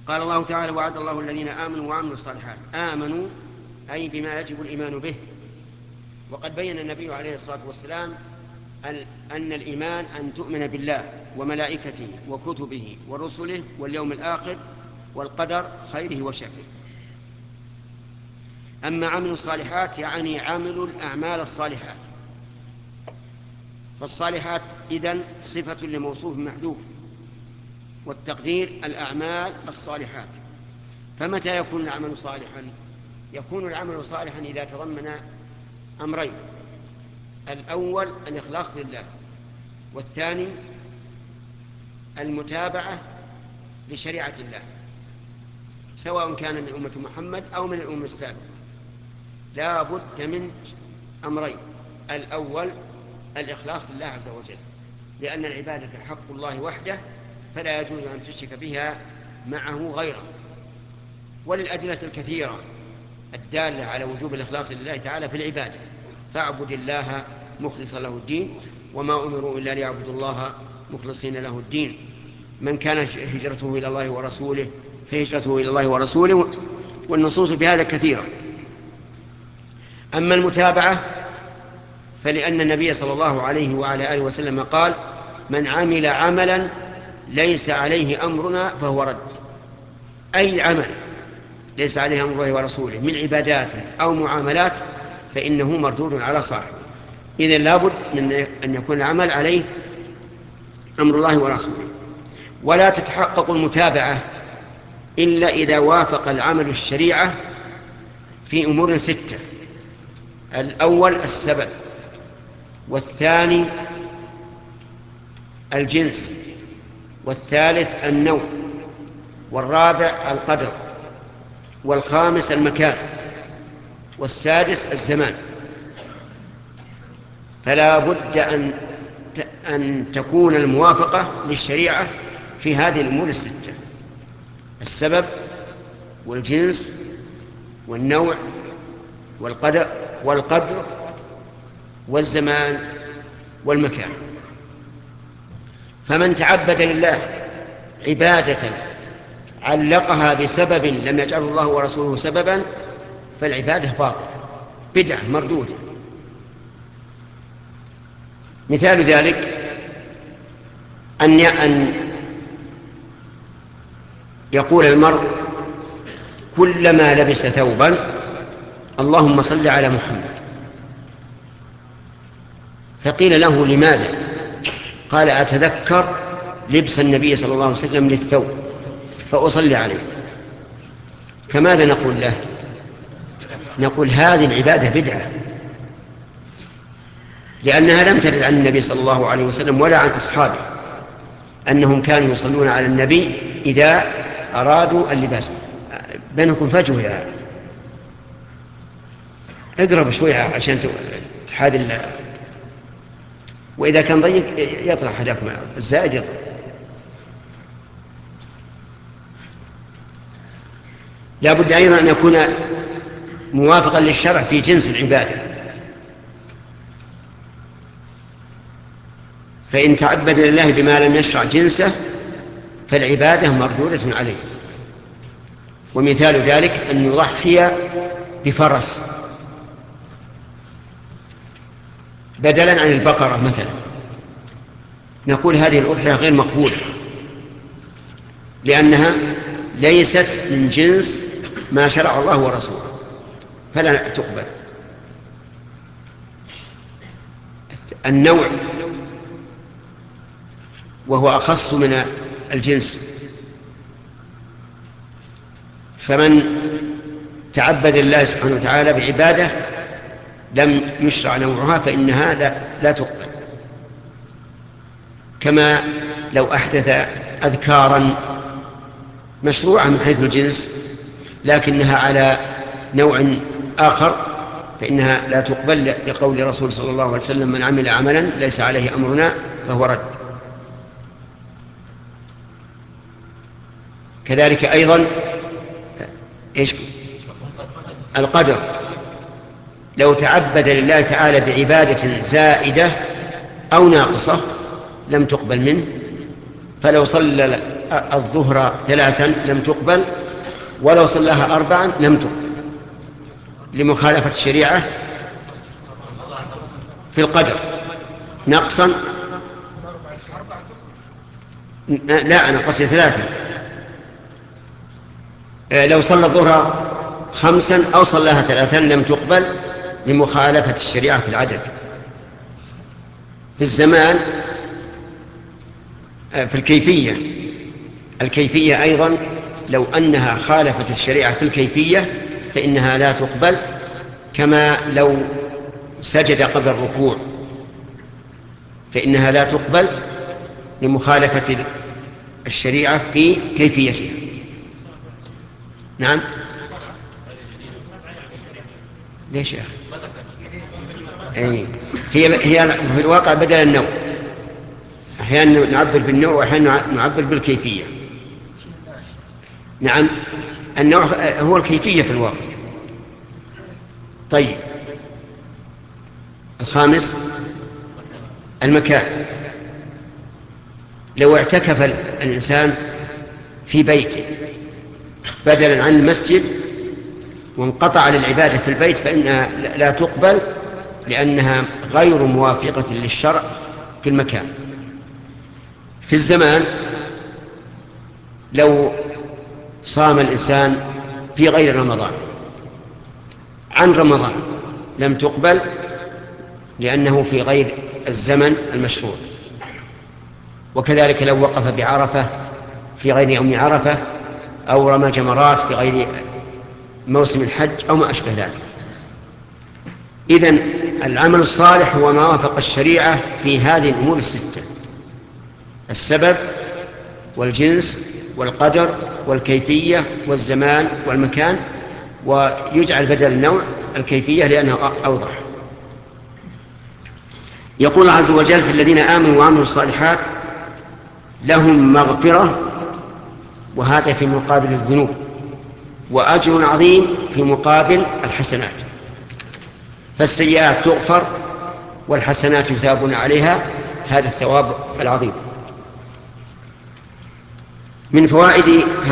قال الله تعالى: وعد الله الذين آمنوا وعملوا الصالحات. آمنوا أي بما يجب الإيمان به. وقد بين النبي عليه الصلاة والسلام أن الإيمان أن تؤمن بالله وملائكته وكتبه ورسله واليوم الآخر والقدر خيره وشره. أما عمل الصالحات يعني عمل الأعمال الصالحات، فالصالحات إذن صفة لموصوف محذوف، والتقدير الأعمال الصالحات. فمتى يكون العمل صالحا؟ يكون العمل صالحا إذا تضمن أمرين: الأول الإخلاص لله، والثاني المتابعة لشريعة الله، سواء كان من أمة محمد أو من الأمة السابقة. لا بد من أمرين: الأول الإخلاص لله عز وجل، لأن العبادة حق الله وحده، فلا يجوز أن تشرك بها معه غيره. وللأدلة الكثيرة الدالة على وجوب الإخلاص لله تعالى في العبادة: فاعبد الله مخلصا له الدين وما أمروا إلا ليعبدوا الله مخلصين له الدين. من كان هجرته إلى الله ورسوله فهجرته إلى الله ورسوله. والنصوص في هذا كثيرة. أما المتابعة فلأن النبي صلى الله عليه وعلى آله وسلم قال: من عمل عملا ليس عليه أمرنا فهو رد. أي عمل ليس عليه أمر الله ورسوله من عبادات أو معاملات فإنه مردود على صاحبه. إذن لابد من أن يكون العمل عليه أمر الله ورسوله. ولا تتحقق المتابعة إلا إذا وافق العمل الشريعة في أمور 6: الأول السبب، والثاني الجنس، والثالث النوع، والرابع القدر، والخامس المكان، والسادس الزمان. فلا بد أن تكون الموافقة للشريعة في هذه الأمور 6: السبب والجنس والنوع والقدر والزمان والمكان. فمن تعبد لله عبادة علقها بسبب لم يجعله الله ورسوله سببا فالعبادة باطلة بدعة مردودة. مثال ذلك أن يقول المرء كلما لبس ثوبا: اللهم صل على محمد. فقيل له: لماذا؟ قال: أتذكر لبس النبي صلى الله عليه وسلم للثوب فأصلي عليه. فماذا نقول له؟ نقول: هذه العبادة بدعة، لأنها لم ترد عن النبي صلى الله عليه وسلم ولا عن أصحابه أنهم كانوا يصلون على النبي إذا أرادوا اللباس. بينكم فجوة يا اقرب شوية عشان تحاذي. وإذا كان ضيق يطرح هذاكم الزائد يطرح. لا بد أيضا أن يكون موافقا للشرع في جنس العبادة. فإن تعبد لله بما لم يشرع جنسه فالعبادة مردودة عليه. ومثال ذلك أن يضحي بفرس بدلا عن البقرة مثلا، نقول هذه الأضحية غير مقبولة لأنها ليست من جنس ما شرع الله ورسوله فلا تقبل. النوع وهو أخص من الجنس، فمن تعبد الله سبحانه وتعالى بعبادة لم يشرع نوعها فإنها لا تقبل. كما لو أحدث أذكارا مشروعة من حيث الجنس لكنها على نوع آخر فإنها لا تقبل، لقول رسول صلى الله عليه وسلم: من عمل عملا ليس عليه أمرنا فهو رد. كذلك أيضا القدر، لو تعبد لله تعالى بعبادة زائدة أو ناقصة لم تقبل منه. فلو صلى الظهر 3 لم تقبل، ولو صلاها 4 لم تقبل، لمخالفة الشريعة في القدر نقصا. لا، أنا قصدي 3. لو صلى الظهر 5 أو صلاها 3 لم تقبل لمخالفة الشريعة في العدد. في الزمان، في الكيفية أيضا لو أنها خالفت الشريعة في الكيفية فإنها لا تقبل، كما لو سجد قبل الركوع فإنها لا تقبل لمخالفة الشريعة في كيفيتها. نعم. ليش يا أخي؟ هي في الواقع بدل النوع، أحيانا نعبر بالنوع وأحيانا نعبر بالكيفية. نعم، النوع هو الكيفية في الواقع. طيب، الخامس المكان. لو اعتكف الإنسان في بيته بدلا عن المسجد وانقطع للعبادة في البيت فإنها لا تقبل، لأنها غير موافقة للشرع في المكان. في الزمان، لو صام الإنسان في غير رمضان عن رمضان لم تقبل، لأنه في غير الزمن المشروع. وكذلك لو وقف بعرفة في غير يوم عرفة، أو رمى جمرات في غير موسم الحج أو ما أشبه ذلك. إذن العمل الصالح هو ما وافق الشريعة في هذه الأمور الستة: السبب والجنس والقدر والكيفية والزمان والمكان، ويجعل بدل النوع الكيفية لأنه أوضح. يقول الله عز وجل: في الذين آمنوا وعملوا الصالحات لهم مغفرة، وهذا في مقابل الذنوب، وأجر عظيم في مقابل الحسنات. فالسيئات تغفر والحسنات يثابون عليها، هذا الثواب العظيم. من فوائد